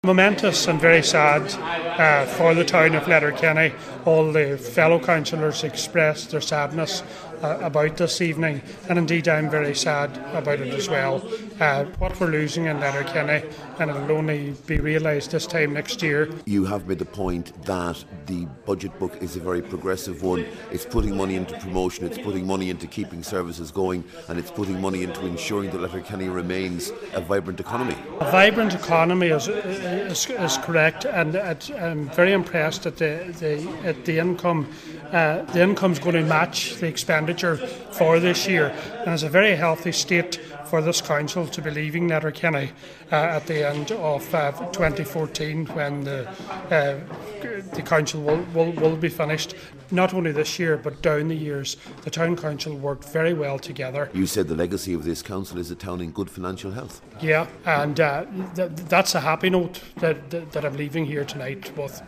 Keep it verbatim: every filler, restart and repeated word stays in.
Momentous and very sad uh, for the town of Letterkenny. All the fellow councillors expressed their sadness uh, about this evening, and indeed I'm very sad about it as well. Uh, what we're losing in Letterkenny, and it'll only be realised this time next year. You have made the point that the budget book is a very progressive one. It's putting money into promotion, it's putting money into keeping services going, and it's putting money into ensuring that Letterkenny remains a vibrant economy. A vibrant economy is, is, is correct, and at, I'm very impressed at the, the, at the income. Uh, the income's going to match the expenditure for this year, and it's a very healthy state for this council to be leaving Letterkenny uh, at the end of uh, twenty fourteen, when the uh, the council will, will, will be finished. Not only this year, but down the years, the town council worked very well together. You said the legacy of this council is a town in good financial health. Yeah, and uh, th- that's a happy note that, that, that I'm leaving here tonight with.